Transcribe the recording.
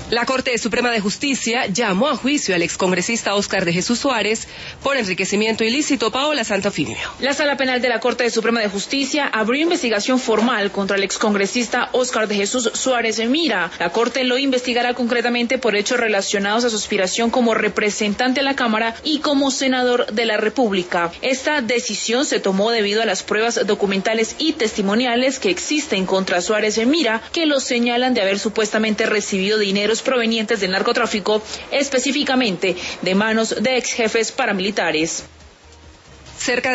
La Corte Suprema de Justicia llamó a juicio al excongresista Óscar de Jesús Suárez por enriquecimiento ilícito. Paola Santofimio. La Sala Penal de la Corte Suprema de Justicia abrió investigación formal contra el excongresista Óscar de Jesús Suárez Mira. La Corte lo investigará concretamente por hechos relacionados a su aspiración como representante a la Cámara y como senador de la República. Esta decisión se tomó debido a las pruebas documentales y testimoniales que existen contra Suárez Mira, que lo señalan de haber supuestamente recibido dineros provenientes del narcotráfico, específicamente de manos de ex jefes paramilitares. Cerca